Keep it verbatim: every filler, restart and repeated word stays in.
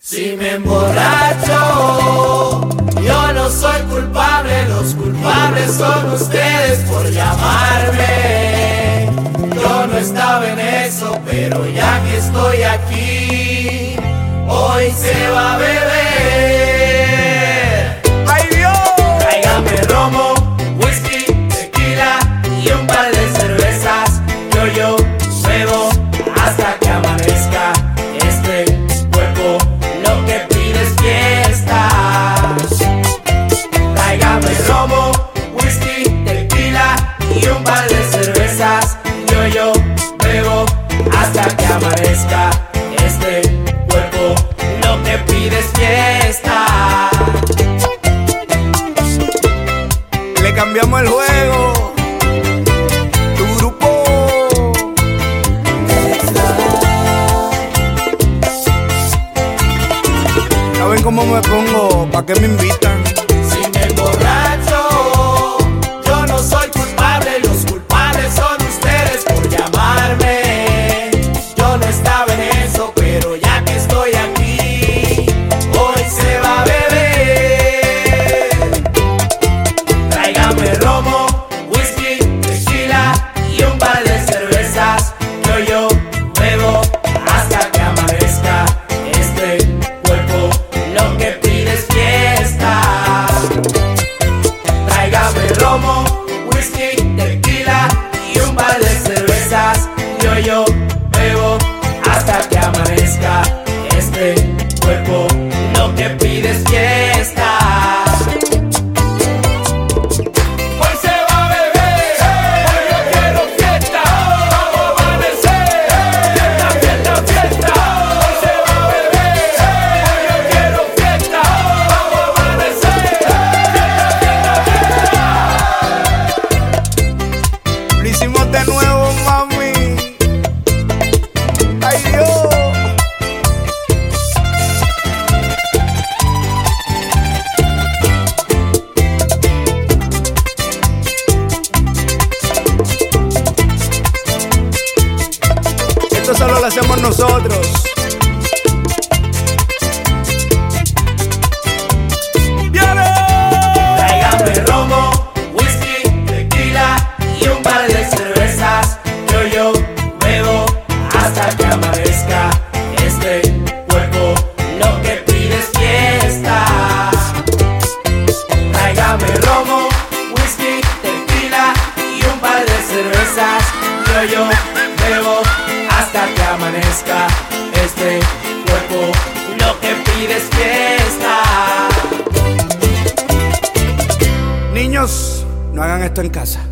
Si me emborracho, yo no soy culpable, los culpables son ustedes por llamarme. Yo no estaba en eso, pero ya que estoy aquí, hoy se va a beber. ¡Ay, Dios! Tráigame romo, whisky, tequila y un par de cervezas. Yo, yo bebo hasta que amanezca. Este cuerpo lo que pide es fiesta. Tráigame romo, whisky, tequila y un par de cervezas. Yo, yo bebo hasta que amanezca. Este cuerpo lo que pide es fiesta. Le cambiamos el juego. Tu grupo. ¿Saben cómo me pongo? ¿Pa' qué me invitan? Si me emborracho, yo no soy culpable, los culpables son ustedes por llamarme. Yo no estaba en eso, pero ya que estoy aquí, hoy se va a beber. Tráigame romo, whisky, tequila y un par de cervezas. Yo, yo bebo hasta que amanezca. Este cuerpo lo que pide es fiesta. Tráigame romo, whisky, tequila y un par de cervezas. Yo, yo bebo hasta que amanezca. Este cuerpo lo que pide es fiesta. Hoy se va a beber, hoy yo quiero fiesta. Vamos a amanecer, fiesta, fiesta, fiesta. Hoy se va a beber, hoy yo quiero fiesta. Vamos a amanecer, fiesta, fiesta, fiesta. Lo hicimos de nuevo, mami. ¡Ay, Dios! Esto solo lo hacemos nosotros. ¡Viene! Tráigame romo, whisky, tequila y un par de cervezas. Yo, yo bebo hasta que amanezca. Este cuerpo lo que pide es fiesta. Tráigame romo, whisky, tequila y un par de cervezas. Yo, yo bebo hasta que amanezca. Este cuerpo lo que pide es fiesta. Niños, no hagan esto en casa.